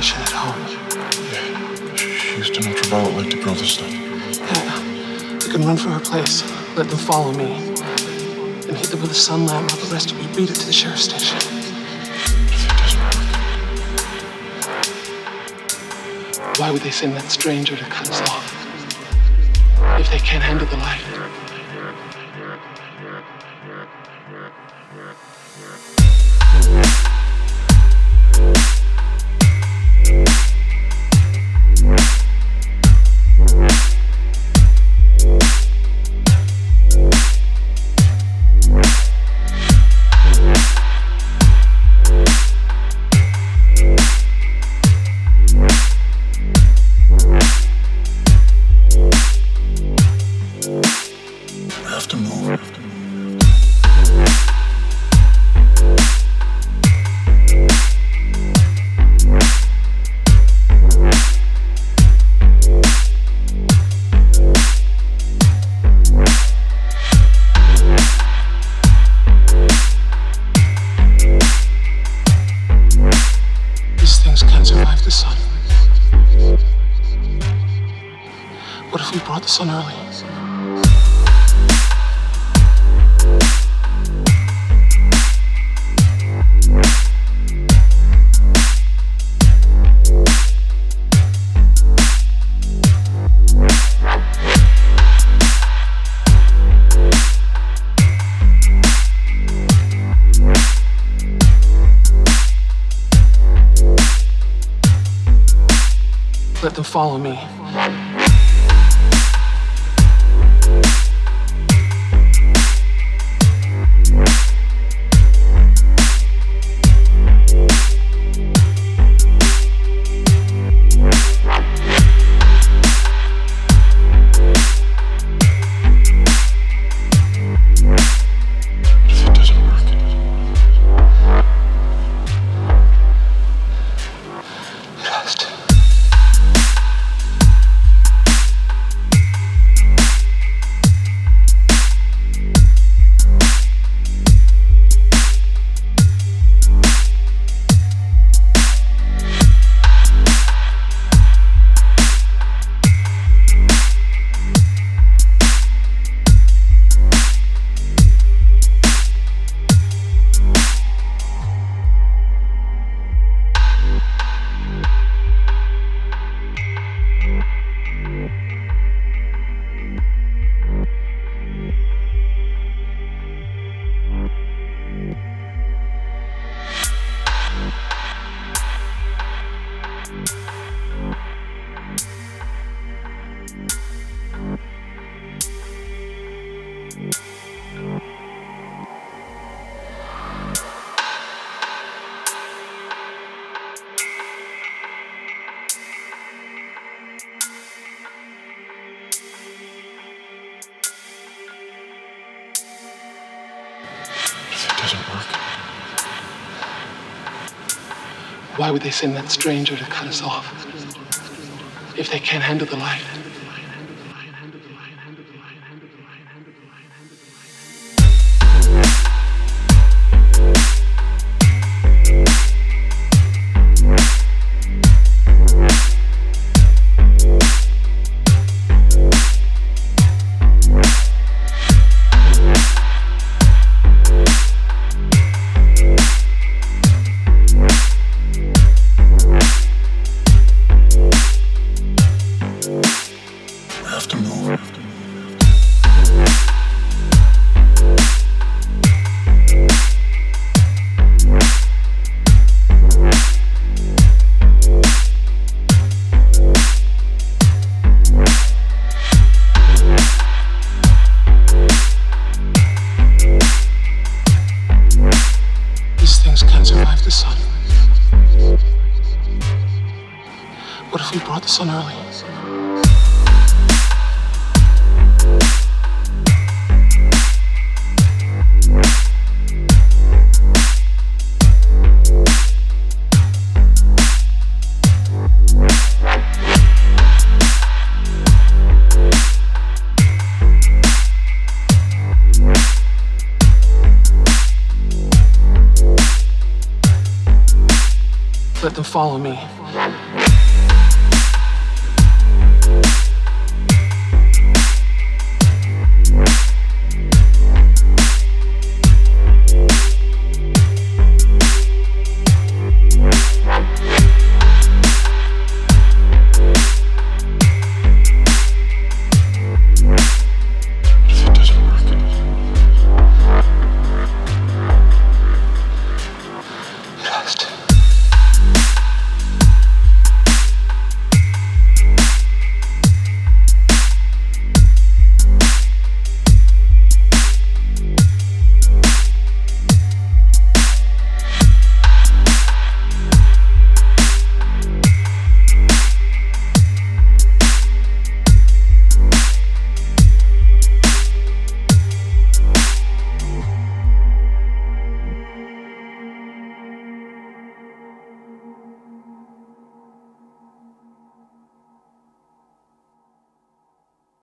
mansion at home. Yeah, she used to know Trevor like to grow this stuff. Yeah, you can run for her place, let them follow me, and hit them with a sun lamp while the rest of you beat it to the sheriff's station. If it doesn't work. Why would they send that stranger to cut us off if they can't handle the light? I have to move. These things can't survive the sun. What if we brought the sun early? Let them follow me. If it doesn't work. It has to. If it doesn't work. Why would they send that stranger to cut us off if they can't handle the light? I have to move. These things can't survive the sun. What if we brought the sun early? Let them follow me.